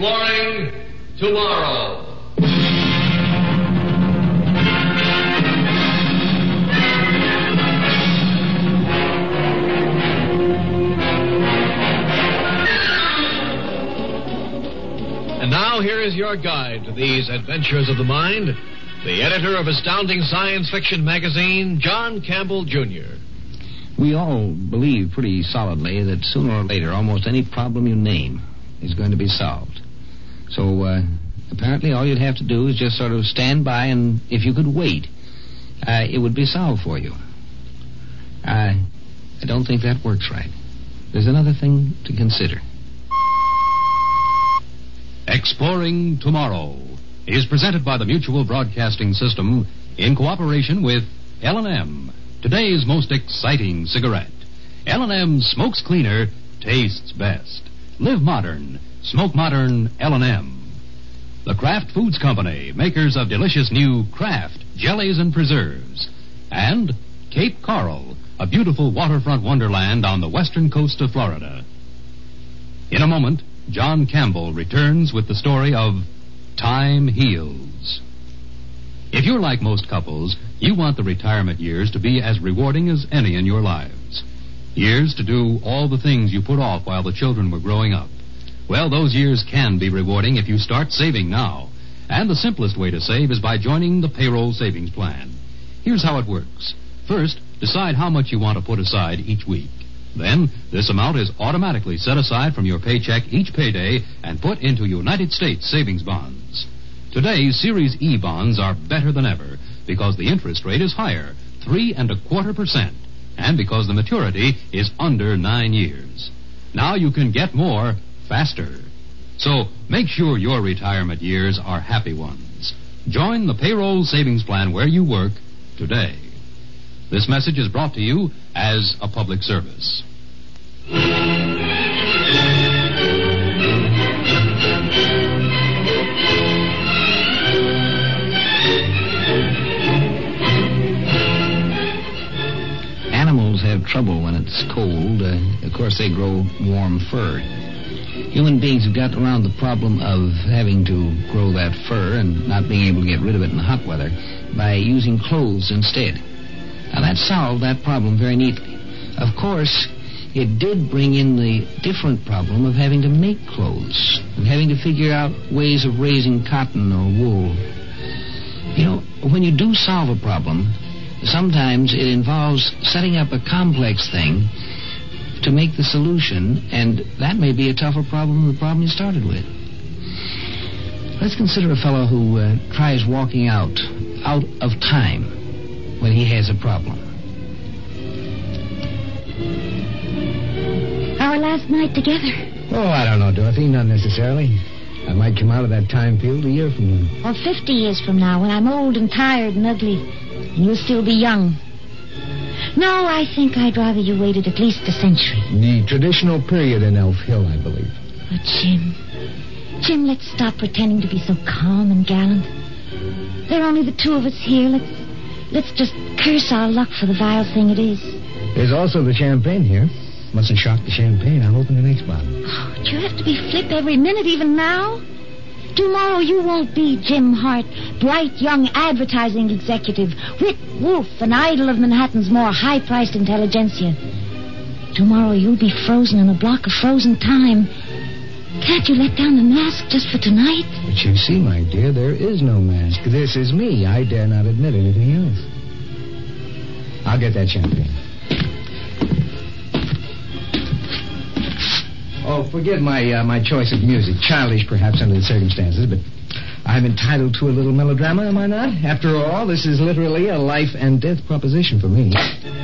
Exploring Tomorrow. And now here is your guide to these adventures of the mind, the editor of Astounding Science Fiction magazine, John Campbell, Jr. We all believe pretty solidly that sooner or later almost any problem you name is going to be solved. So, apparently all you'd have to do is just sort of stand by, and if you could wait, it would be solved for you. I don't think that works right. There's another thing to consider. Exploring Tomorrow is presented by the Mutual Broadcasting System in cooperation with L&M, today's most exciting cigarette. L&M smokes cleaner, tastes best. Live modern. Smoke modern L&M. The Kraft Foods Company, makers of delicious new Kraft jellies and preserves. And Cape Coral, a beautiful waterfront wonderland on the western coast of Florida. In a moment, John Campbell returns with the story of Time Heals. If you're like most couples, you want the retirement years to be as rewarding as any in your lives. Years to do all the things you put off while the children were growing up. Well, those years can be rewarding if you start saving now. And the simplest way to save is by joining the payroll savings plan. Here's how it works. First, decide how much you want to put aside each week. Then, this amount is automatically set aside from your paycheck each payday and put into United States savings bonds. Today's Series E bonds are better than ever because the interest rate is higher, 3.25%, and because the maturity is under 9 years. Now you can get more faster. So make sure your retirement years are happy ones. Join the payroll savings plan where you work today. This message is brought to you as a public service. Animals have trouble when it's cold. Of course, they grow warm fur. Human beings have got around the problem of having to grow that fur and not being able to get rid of it in the hot weather by using clothes instead. Now, that solved that problem very neatly. Of course, it did bring in the different problem of having to make clothes and having to figure out ways of raising cotton or wool. You know, when you do solve a problem, sometimes it involves setting up a complex thing to make the solution, and that may be a tougher problem than the problem you started with. Let's consider a fellow who tries walking out of time when he has a problem. Our last night together. Oh, I don't know, Dorothy. Not necessarily. I might come out of that time field a year from now. Or 50 years from now, when I'm old and tired and ugly, and you'll still be young. No, I think I'd rather you waited at least a century. The traditional period in Elf Hill, I believe. Oh, Jim. Jim, let's stop pretending to be so calm and gallant. There are only the two of us here. Let's just curse our luck for the vile thing it is. There's also the champagne here. Mustn't shock the champagne. I'll open the next bottle. Oh, do you have to be flip every minute, even now? Tomorrow you won't be Jim Hart, bright young advertising executive, wit wolf, an idol of Manhattan's more high-priced intelligentsia. Tomorrow you'll be frozen in a block of frozen time. Can't you let down the mask just for tonight? But you see, my dear, there is no mask. This is me. I dare not admit anything else. I'll get that champagne. Oh, forgive my choice of music. Childish, perhaps, under the circumstances, but I'm entitled to a little melodrama, am I not? After all, this is literally a life and death proposition for me.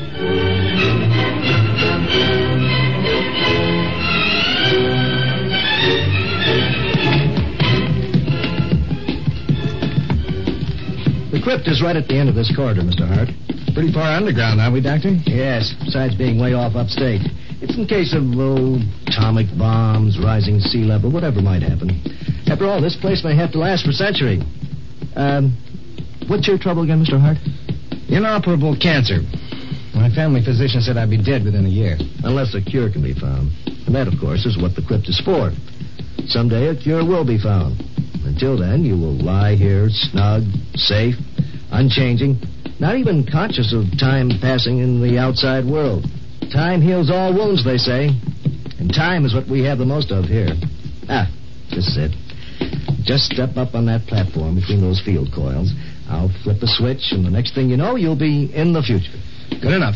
The crypt is right at the end of this corridor, Mr. Hart. Pretty far underground, aren't we, Doctor? Yes, besides being way off upstate. It's in case of, atomic bombs, rising sea level, whatever might happen. After all, this place may have to last for a century. What's your trouble again, Mr. Hart? Inoperable cancer. My family physician said I'd be dead within a year. Unless a cure can be found. And that, of course, is what the crypt is for. Someday a cure will be found. Until then, you will lie here, snug, safe, unchanging, not even conscious of time passing in the outside world. Time heals all wounds, they say. And time is what we have the most of here. This is it. Just step up on that platform between those field coils. I'll flip a switch, and the next thing you know, you'll be in the future. Good enough.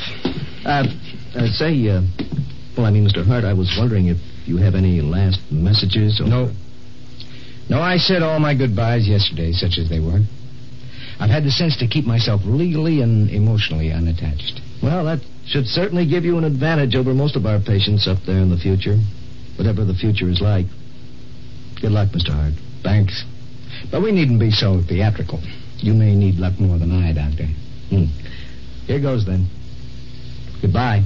Mr. Hart, I was wondering if you have any last messages or... No, I said all my goodbyes yesterday, such as they were. I've had the sense to keep myself legally and emotionally unattached. Well, that should certainly give you an advantage over most of our patients up there in the future. Whatever the future is like. Good luck, Mr. Hart. Thanks. But we needn't be so theatrical. You may need luck more than I, Doctor. Here goes, then. Goodbye.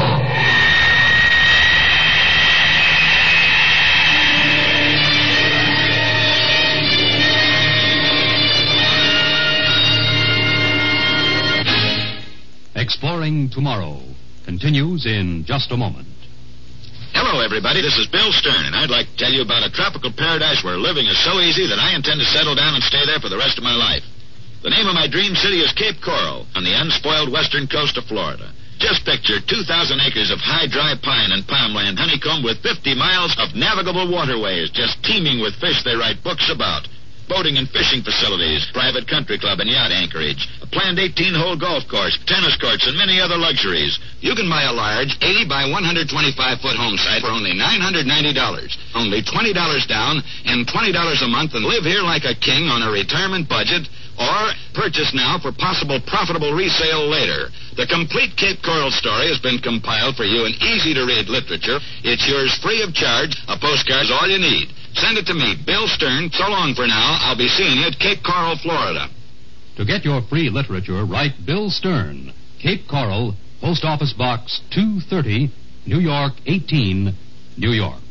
Exploring Tomorrow continues in just a moment. Hello, everybody. This is Bill Stern, and I'd like to tell you about a tropical paradise where living is so easy that I intend to settle down and stay there for the rest of my life. The name of my dream city is Cape Coral, on the unspoiled western coast of Florida. Just picture 2,000 acres of high, dry pine and palmland honeycombed with 50 miles of navigable waterways just teeming with fish they write books about. Boating and fishing facilities, private country club and yacht anchorage, a planned 18-hole golf course, tennis courts, and many other luxuries. You can buy a large 80 by 125-foot home site for only $990. Only $20 down and $20 a month, and live here like a king on a retirement budget, or purchase now for possible profitable resale later. The complete Cape Coral story has been compiled for you in easy-to-read literature. It's yours free of charge. A postcard's all you need. Send it to me, Bill Stern. So long for now. I'll be seeing you at Cape Coral, Florida. To get your free literature, write Bill Stern, Cape Coral, Post Office Box 230, New York 18, New York.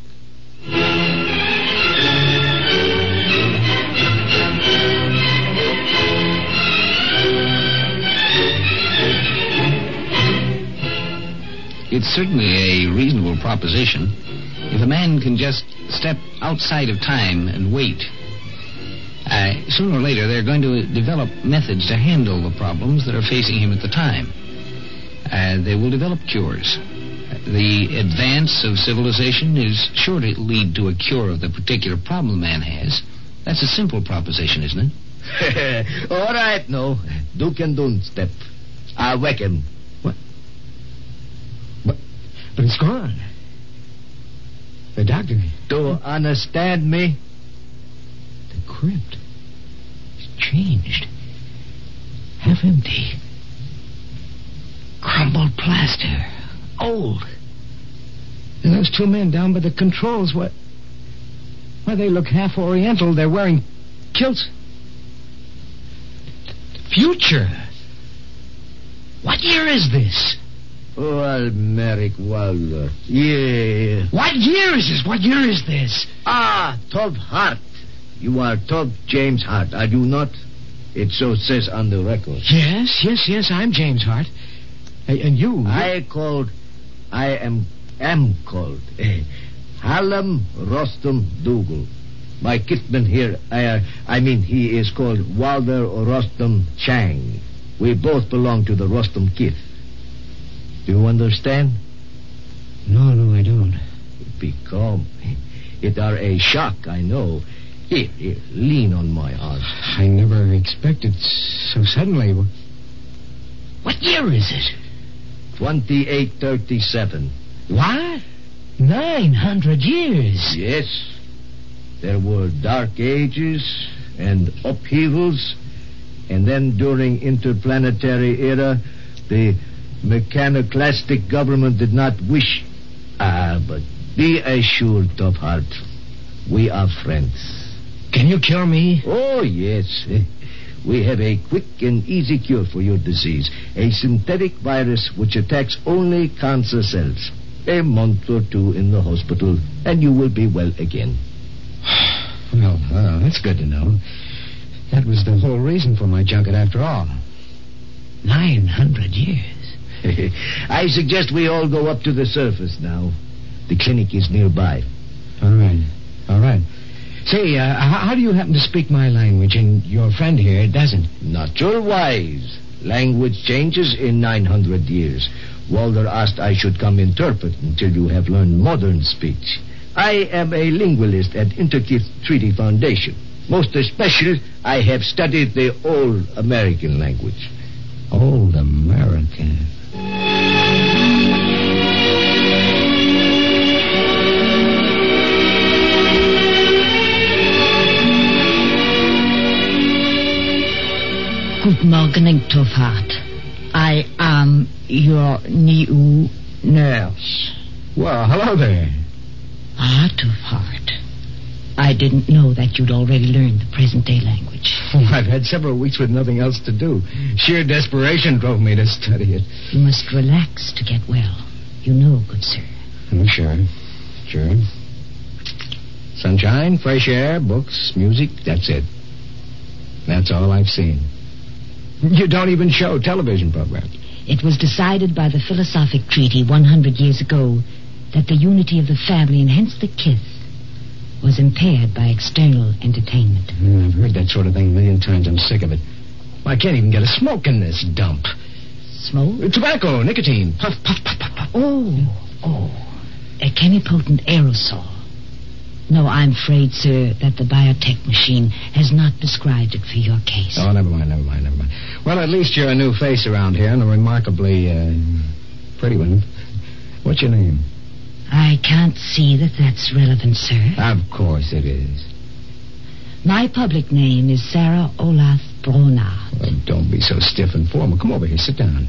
It's certainly a reasonable proposition. If a man can just step outside of time and wait, sooner or later they're going to develop methods to handle the problems that are facing him at the time. They will develop cures. The advance of civilization is sure to lead to a cure of the particular problem man has. That's a simple proposition, isn't it? All right, no. Do can do step. I whack him. What? But it's gone. The doctor. Do understand me? The crypt is changed. Half empty. Crumbled plaster. Old. And those two men down by the controls, why, they look half Oriental. They're wearing kilts. Future. What year is this? Well, Merrick Wilder. Yeah. What year is this? What year is this? Todd Hart. You are Todd James Hart, are you not? It so says on the record. Yes, I'm James Hart. And you? I am called Hallam Rostam Dougal. My kitman here, he is called Walter Rostam Chang. We both belong to the Rostam kith. Do you understand? No, I don't. Be calm. It are a shock, I know. Here, lean on my arm. I never expected so suddenly. What year is it? 2837. What? 900 years. Yes. There were dark ages and upheavals, and then during interplanetary era, the mechaniclastic government did not wish. But be assured, Top Hart, we are friends. Can you cure me? Oh, yes. We have a quick and easy cure for your disease. A synthetic virus which attacks only cancer cells. A month or two in the hospital, and you will be well again. Well, that's good to know. That was the whole reason for my junket after all. 900 years. I suggest we all go up to the surface now. The clinic is nearby. All all right. Say, how do you happen to speak my language, and your friend here doesn't? Natural wise. Language changes in 900 years. Walter asked I should come interpret until you have learned modern speech. I am a linguist at Interkeith Treaty Foundation. Most especially, I have studied the Old American language. Old American. Guten Morgen, Tofart. I am your new nurse. Well, hello there. Ah, Tofart. I didn't know that you'd already learned the present-day language. Oh, I've had several weeks with nothing else to do. Sheer desperation drove me to study it. You must relax to get well. You know, good sir. Oh, sure. Sunshine, fresh air, books, music, that's it. That's all I've seen. You don't even show television programs. It was decided by the Philosophic Treaty 100 years ago that the unity of the family, and hence the kith, was impaired by external entertainment. I've heard that sort of thing a million times. I'm sick of it. I can't even get a smoke in this dump. Smoke? Tobacco, nicotine. Puff, puff, puff, puff, puff. Oh. A chemipotent aerosol. No, I'm afraid, sir, that the biotech machine has not prescribed it for your case. Oh, never mind. Well, at least you're a new face around here and a remarkably, pretty one. What's your name? I can't see that that's relevant, sir. Of course it is. My public name is Sarah Olaf Brona. Well, don't be so stiff and formal. Come over here. Sit down.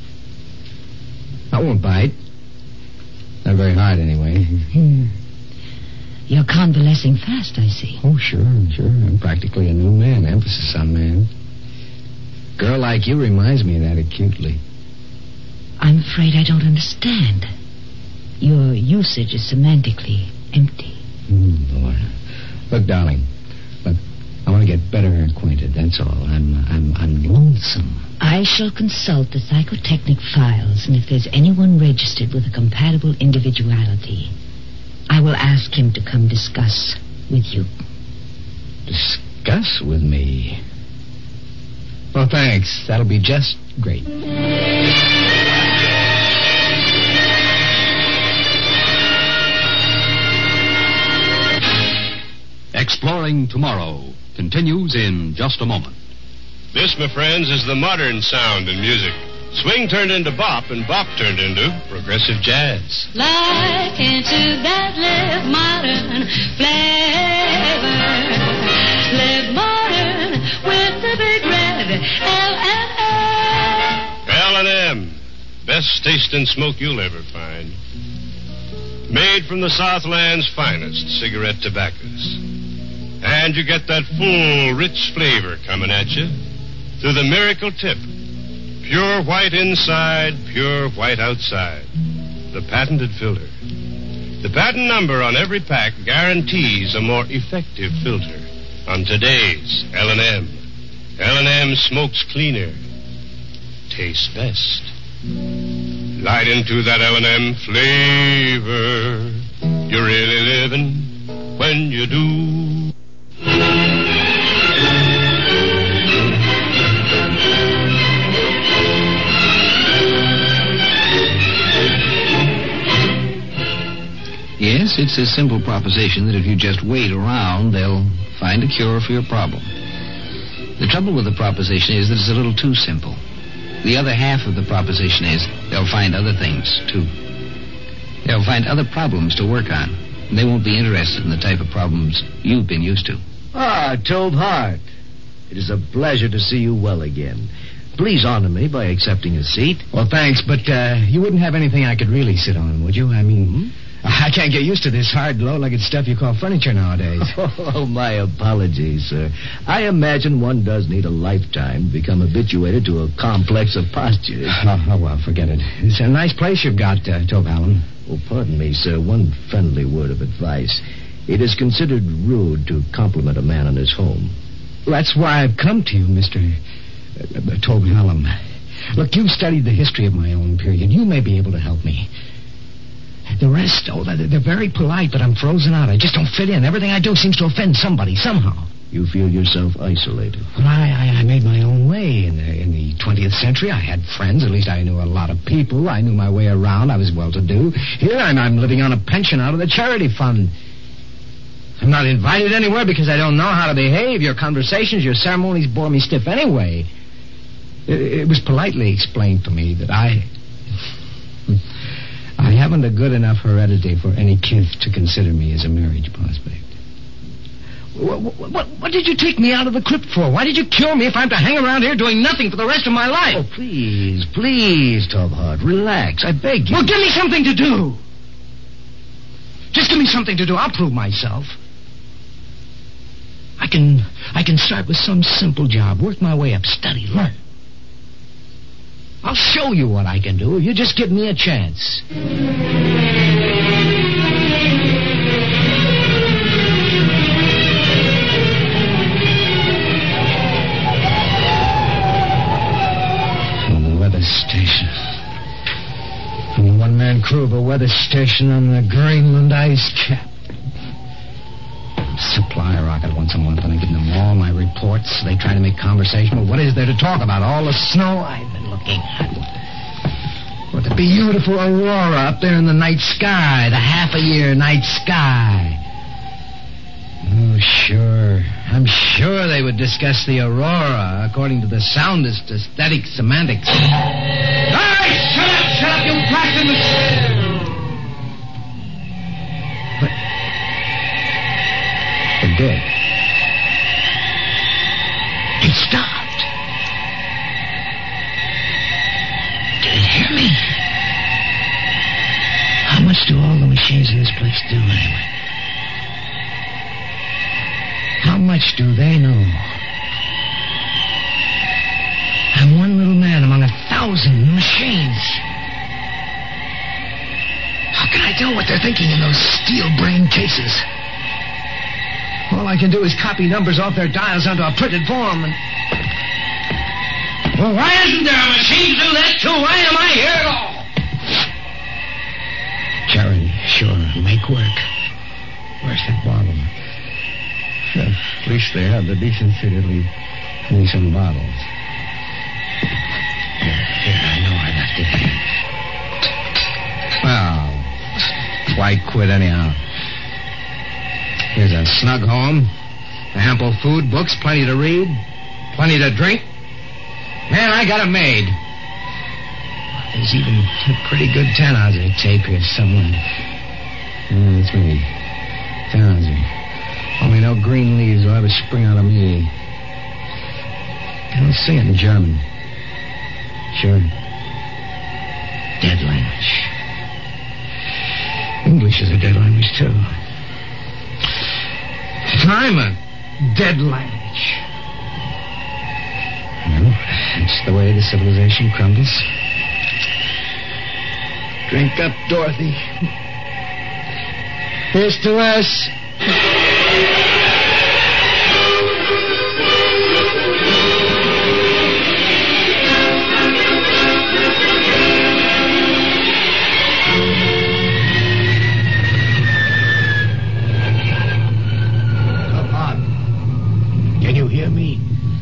I won't bite. Not very hard, anyway. You're convalescing fast, I see. Oh, sure. I'm practically a new man. Emphasis on man. Girl like you reminds me of that acutely. I'm afraid I don't understand. Your usage is semantically empty. Boy. Look, darling. Look, I want to get better acquainted, that's all. I'm lonesome. I shall consult the psychotechnic files, and if there's anyone registered with a compatible individuality, I will ask him to come discuss with you. Discuss with me? Well, thanks. That'll be just great. Exploring Tomorrow continues in just a moment. This, my friends, is the modern sound in music. Swing turned into bop, and bop turned into progressive jazz. Like into that live modern flavor. Live modern with the big red L&M. L&M, best tasting smoke you'll ever find. Made from the Southland's finest cigarette tobaccos. And you get that full, rich flavor coming at you through the miracle tip. Pure white inside, pure white outside. The patented filter. The patent number on every pack guarantees a more effective filter on today's L&M. L&M smokes cleaner, tastes best. Light into that L&M flavor. You're really living when you do. Yes, it's a simple proposition that if you just wait around, they'll find a cure for your problem. The trouble with the proposition is that it's a little too simple. The other half of the proposition is they'll find other things, too. They'll find other problems to work on. They won't be interested in the type of problems you've been used to. Ah, Tove Hart. It is a pleasure to see you well again. Please honor me by accepting a seat. Well, thanks, but you wouldn't have anything I could really sit on, would you? I mean, I can't get used to this hard, low-legged stuff you call furniture nowadays. Oh, my apologies, sir. I imagine one does need a lifetime to become habituated to a complex of postures. Oh, well, forget it. It's a nice place you've got, Tove Allen. Oh, pardon me, sir. One friendly word of advice. It is considered rude to compliment a man in his home. That's why I've come to you, Mr. Tove Allen. Look, you've studied the history of my own period. You may be able to help me. The rest, they're very polite, but I'm frozen out. I just don't fit in. Everything I do seems to offend somebody, somehow. You feel yourself isolated. Well, I made my own way in the 20th century. I had friends. At least I knew a lot of people. I knew my way around. I was well-to-do. Here I'm living on a pension out of the charity fund. I'm not invited anywhere because I don't know how to behave. Your conversations, your ceremonies bore me stiff anyway. It was politely explained to me that I haven't a good enough heredity for any kith to consider me as a marriage prospect. What did you take me out of the crypt for? Why did you cure me if I'm to hang around here doing nothing for the rest of my life? Oh, please, Tubhart, relax. I beg you. Well, give me something to do. Just give me something to do. I'll prove myself. I can start with some simple job, work my way up, study, learn. I'll show you what I can do if you just give me a chance. Station. From the one-man crew of a weather station on the Greenland ice cap. Supply a rocket once a month, and I give them all my reports. They try to make conversation. Well, what is there to talk about? All the snow I've been looking at. What the beautiful aurora up there in the night sky, the half-a-year night sky. Oh, sure. I'm sure they would discuss the aurora according to the soundest aesthetic semantics. Hey, shut up, you blasted machine! They're dead. He stopped. Did he hear me? How much do all the machines in this place do anyway? How much do they know? I'm one little man among 1,000 machines. How can I tell what they're thinking in those steel-brained cases? All I can do is copy numbers off their dials onto a printed form. Well, why isn't there a machine to do that, too? Why am I here at all? Charity, sure, make work. Where's that bottle? At least they have the decency to leave me some bottles. Here, I know I left it here. Well, why quit anyhow? Here's a snug home, ample food, books, plenty to read, plenty to drink. Man, I got a maid. There's even a pretty good Tannhauser tape here somewhere. It's me. Tannhauser. Only no green leaves will ever spring out of me. I'll sing it in German. Sure. Dead language. English is a dead language, too. I'm a dead language. Well, that's the way the civilization crumbles. Drink up, Dorothy. Here's to us. Can you hear me?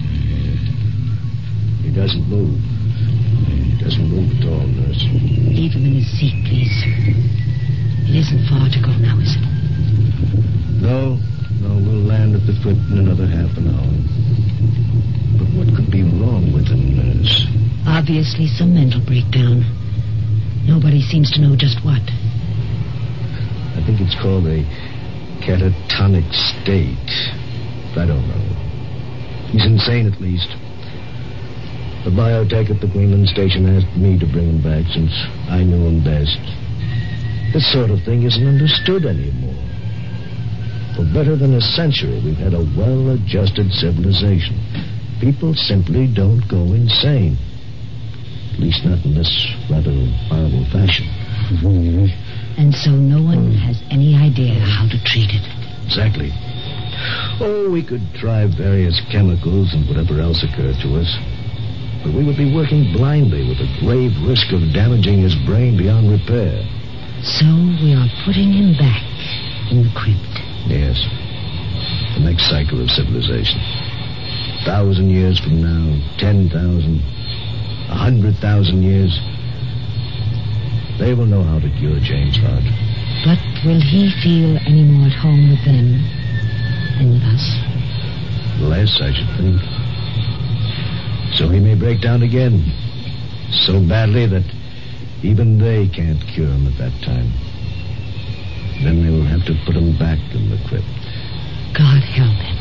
He doesn't move. He doesn't move at all, nurse. Leave him in his seat, please. It isn't far to go now, is it? No, we'll land at the foot in another half an hour. But what could be wrong with him, nurse? Obviously some mental breakdown. Nobody seems to know just what. I think it's called a catatonic state. I don't know. He's insane, at least. The biotech at the Greenland station asked me to bring him back since I knew him best. This sort of thing isn't understood anymore. For better than a century, we've had a well-adjusted civilization. People simply don't go insane. At least not in this rather horrible fashion. And so no one has any idea how to treat it. Exactly. Oh, we could try various chemicals and whatever else occurred to us. But we would be working blindly with a grave risk of damaging his brain beyond repair. So we are putting him back in the crypt. Yes. The next cycle of civilization. 1,000 years from now, 10,000, 100,000 years. They will know how to cure James Hart. But will he feel any more at home with them than with us? Less, I should think. So he may break down again. So badly that even they can't cure him at that time. Then they will have to put him back in the crypt. God help him.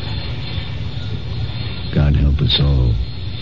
God help us all.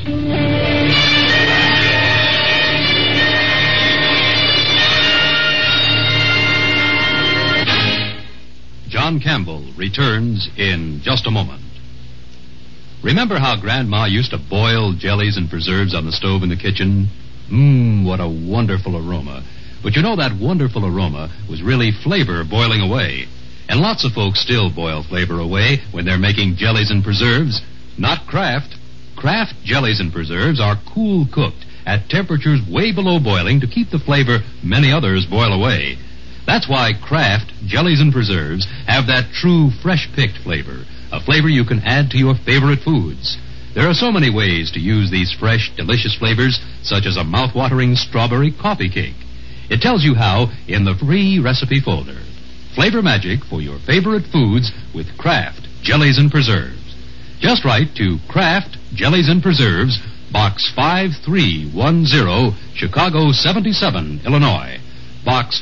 John Campbell returns in just a moment. Remember how Grandma used to boil jellies and preserves on the stove in the kitchen? What a wonderful aroma. But you know that wonderful aroma was really flavor boiling away. And lots of folks still boil flavor away when they're making jellies and preserves. Not Kraft. Kraft jellies and preserves are cool cooked at temperatures way below boiling to keep the flavor many others boil away. That's why Kraft jellies and preserves have that true fresh-picked flavor, a flavor you can add to your favorite foods. There are so many ways to use these fresh, delicious flavors, such as a mouth-watering strawberry coffee cake. It tells you how in the free recipe folder. Flavor magic for your favorite foods with Kraft jellies and preserves. Just write to Kraft Jellies and Preserves, Box 5310, Chicago 77, Illinois. Box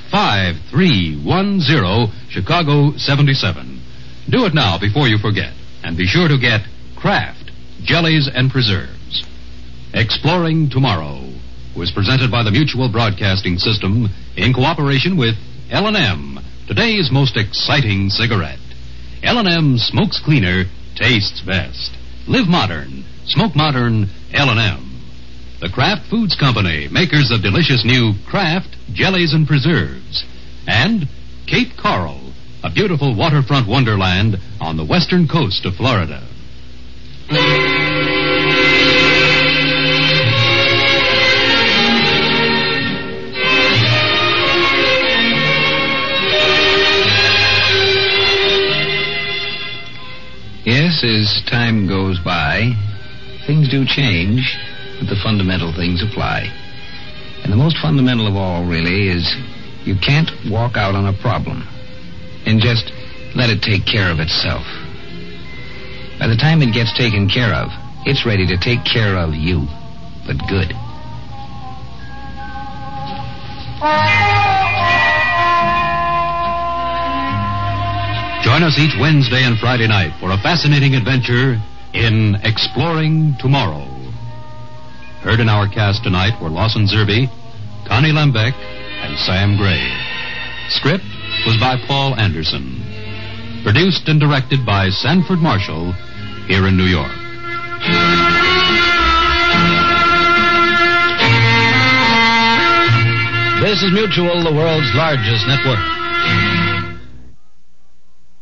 5310, Chicago 77. Do it now before you forget. And be sure to get Kraft Jellies and Preserves. Exploring Tomorrow was presented by the Mutual Broadcasting System in cooperation with L&M, today's most exciting cigarette. L&M smokes cleaner, tastes best. Live modern. Smoke modern. L&M. The Kraft Foods Company, makers of delicious new Kraft Jellies and Preserves. And Cape Coral, a beautiful waterfront wonderland on the western coast of Florida. Yes, as time goes by, things do change, but the fundamental things apply. And the most fundamental of all, really, is you can't walk out on a problem and just let it take care of itself. By the time it gets taken care of, it's ready to take care of you, but good. Join us each Wednesday and Friday night for a fascinating adventure in Exploring Tomorrow. Heard in our cast tonight were Lawson Zerbe, Connie Lembeck, and Sam Gray. Script was by Paul Anderson. Produced and directed by Sanford Marshall here in New York. This is Mutual, the world's largest network.